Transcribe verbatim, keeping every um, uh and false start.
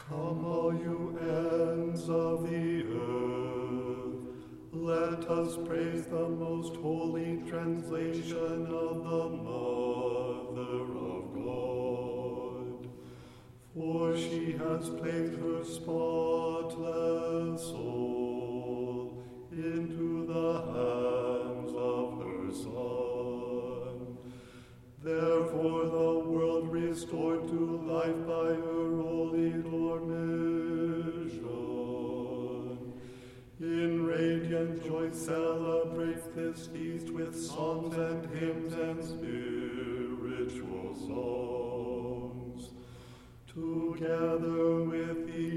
Come, all you ends of the earth, let us praise the most holy translation of the Mother of God. For she has placed her spotless soul into the hands of her Son. Therefore the world restored to life by her holy dormition, in radiant joy celebrates this feast with songs and hymns and spiritual songs, together with the